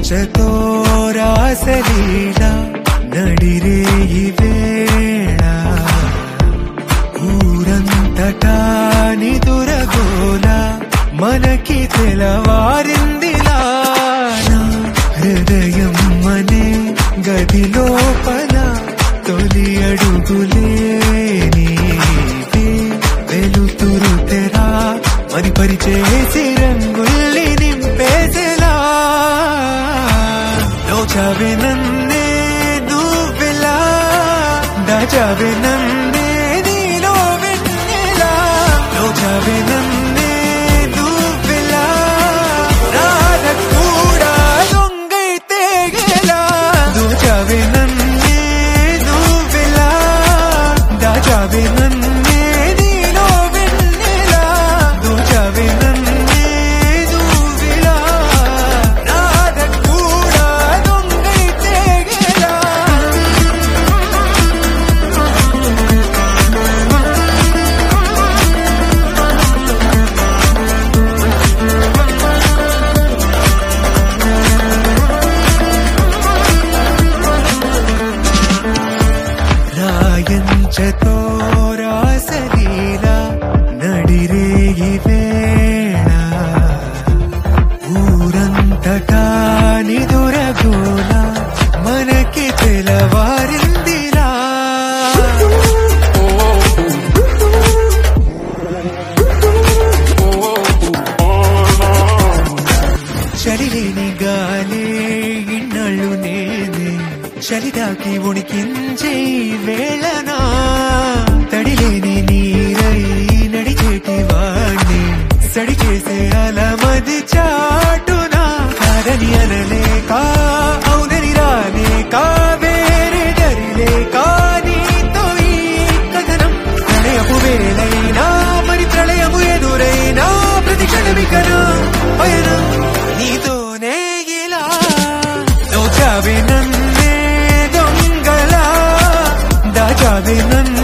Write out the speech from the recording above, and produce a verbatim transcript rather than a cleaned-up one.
రాయించతో రాసలీల నడిరే ఈ వేళ ఊరంతటా నిదురగోల మనకి తెలవారిందిలా హృదయం అనే గది లోపల తొలి అడుగులే నీవే వెలుతురు తెరా మరి పరిచేసి రంగుల్ని నింపేసేలా దోచావే నన్నే నువ్వెలా దాచావే నన్నే నీలో వెన్నెలా దోచావే నన్నే నువ్వెలా రాధ కూడా దొంగైతే గెలా దోచావే నన్నే నువ్వెలా దాచావే నన్నే నీలో వెన్నెలా దోచావే నన్నే నువ్వెలా రాధ కూడా దొంగైతే గెలా రాయించతో రాసలీల నడిరే ఈ వేళ ఊరంతటా నిదురగోల మనకి తెలవారిందిలా చలిలేని గాలే ఇన్నాళ్ళు నేనే చలిదాకి ఉణికించే వేళనా తడిలేని నీరై నడిచేటి వాణ్ణి సడి చేసే అలమది చాటునా కాదని అనలేక అవునని రాలేక వేరే దరిలేక నీతో ఈ కథనం ప్రళయపు వేలైనా మరి ప్రళయము ఎదురైనా ప్రతి క్షణమికనా పయనం నీతోనే ఇలా దోచావే నన్నే దొంగలా దాచావే నన్ను